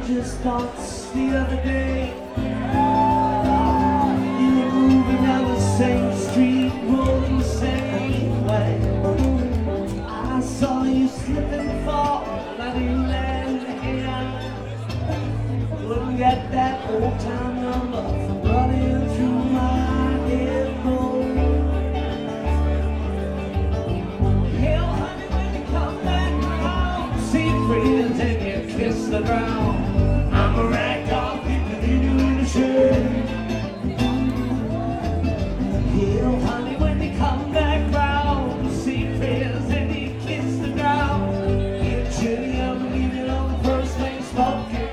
strangest thoughts the other day. You were moving down the same street, rolling the same way. I saw you slip and fall, and I didn't lend a hand. Couldn't get that old time number from running through my head. Hell, honey, when you come back around, see friends and you kiss the ground. I'm a rag doll, people need you in the shade. Hell, honey, when you come back round, see friends and you kiss the ground. Get chilly, I'm leaving on the first thing smoking.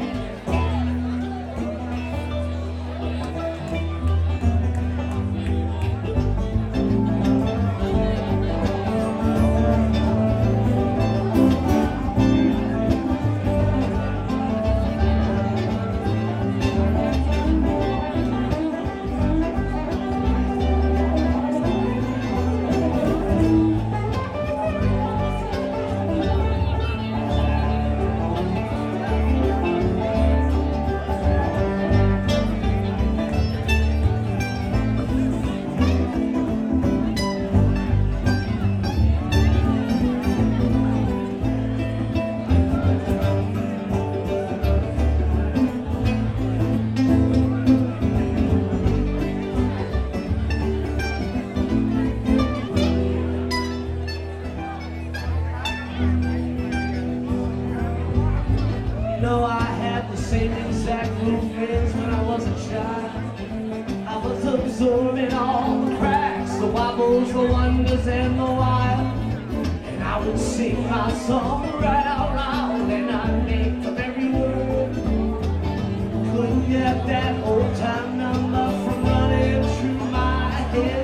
No, I had the same exact movements when I was a child. I was absorbing all the cracks, the wobbles, the wonders, and the wild. And I would sing my song right out loud, and I'd make up every word. Couldn't get that old time number from running through my head.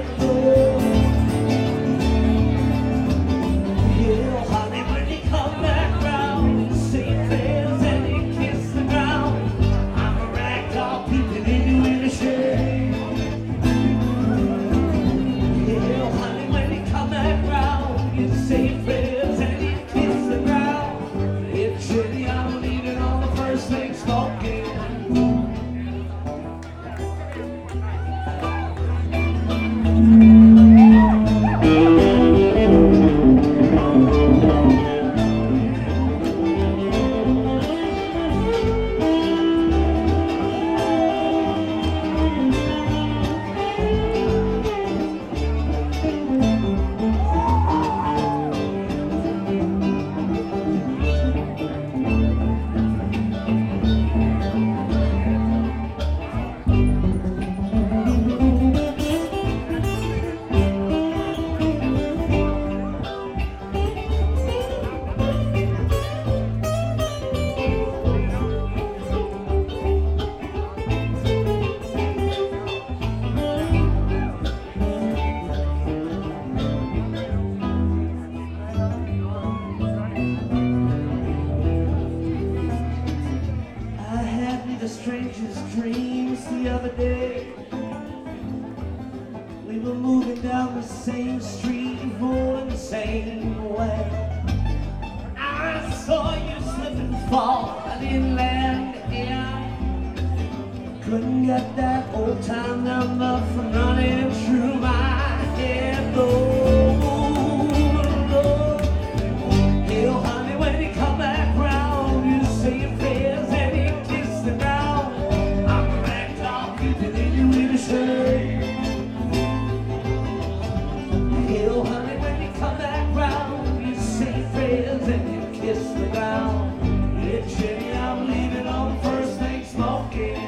Yeah, honey, when you come back round, say prayers and you kiss the ground. I'm a rag doll, peeping in you in the shade. Yeah, honey, when you come back round, you say prayers and you kiss the ground. It's chilly, I'm leaving on the first thing smoking. The strangest dreams the other day. We were moving down the same street, rolling the same way. I saw you slip and fall, I didn't land again. Couldn't get that old time number from running through my head. Oh, hell, honey, when you come back round, you say your prayers and you kiss the ground. I'm a rag doll, keeping in you in the shade. Hell, honey, when you come back round, you say your prayers and you kiss the ground. Yeah, Jenny, I'm leaving on the first thing smoking.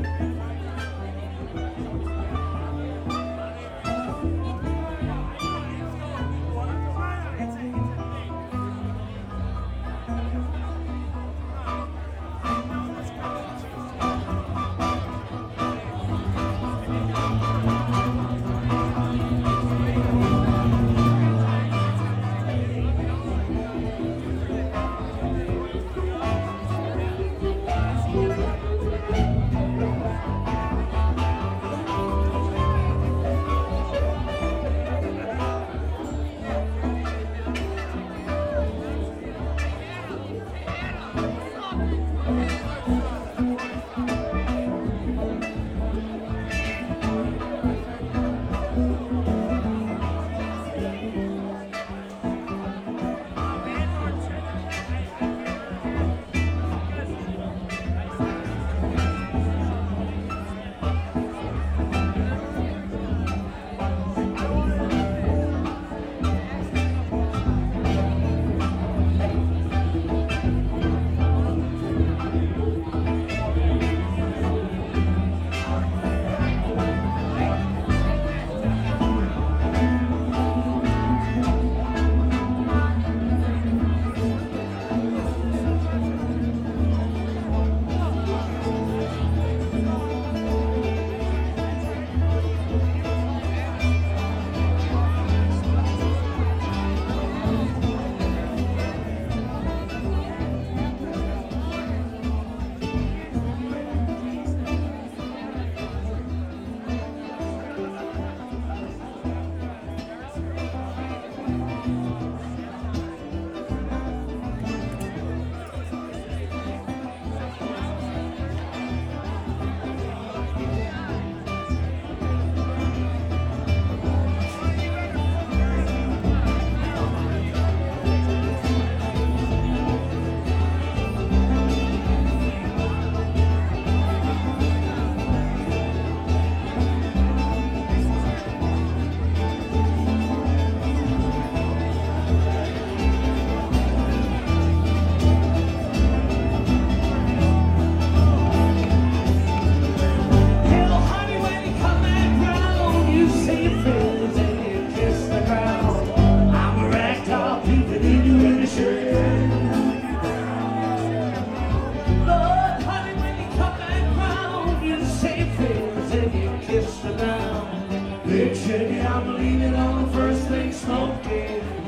Picture me, I'm leaving on the first thing smoking.